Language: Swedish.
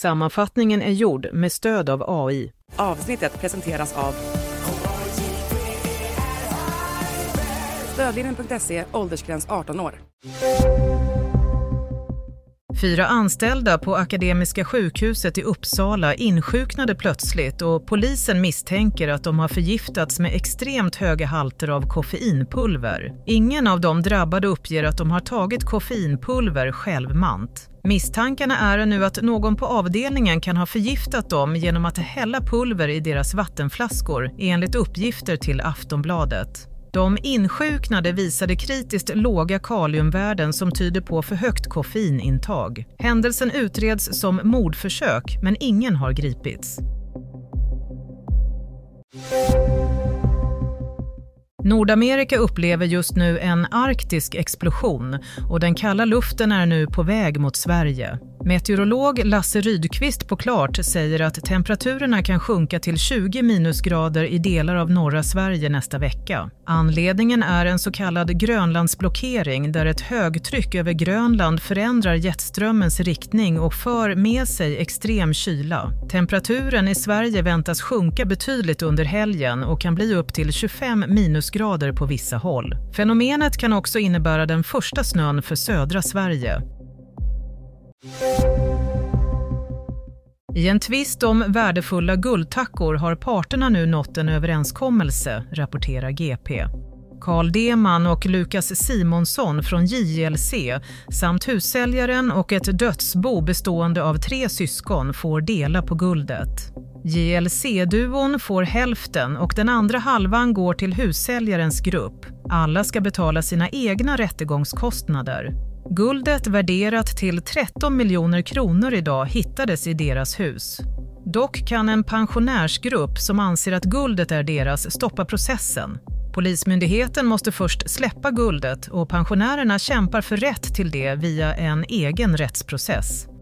Sammanfattningen är gjord med stöd av AI. Avsnittet presenteras av Stödlinjen.se, åldersgräns 18 år. 4 anställda på Akademiska sjukhuset i Uppsala insjuknade plötsligt och polisen misstänker att de har förgiftats med extremt höga halter av koffeinpulver. Ingen av de drabbade uppger att de har tagit koffeinpulver självmant. Misstankarna är nu att någon på avdelningen kan ha förgiftat dem genom att hälla pulver i deras vattenflaskor, enligt uppgifter till Aftonbladet. De insjuknade visade kritiskt låga kaliumvärden som tyder på för högt koffeinintag. Händelsen utreds som mordförsök, men ingen har gripits. Nordamerika upplever just nu en arktisk explosion och den kalla luften är nu på väg mot Sverige. Meteorolog Lasse Rydqvist på Klart säger att temperaturerna kan sjunka till 20 minusgrader i delar av norra Sverige nästa vecka. Anledningen är en så kallad Grönlandsblockering där ett högtryck över Grönland förändrar jetströmmens riktning och för med sig extrem kyla. Temperaturen i Sverige väntas sjunka betydligt under helgen och kan bli upp till 25 minusgrader på vissa håll. Fenomenet kan också innebära den första snön för södra Sverige. I en tvist om värdefulla guldtackor har parterna nu nått en överenskommelse, rapporterar GP. Carl Deman och Lukas Simonsson från JLC samt hussäljaren och ett dödsbo bestående av 3 syskon får dela på guldet. JLC-duon får hälften och den andra halvan går till hussäljarens grupp. Alla ska betala sina egna rättegångskostnader. Guldet värderat till 13 miljoner kronor idag hittades i deras hus. Dock kan en pensionärsgrupp som anser att guldet är deras stoppa processen. Polismyndigheten måste först släppa guldet och pensionärerna kämpar för rätt till det via en egen rättsprocess.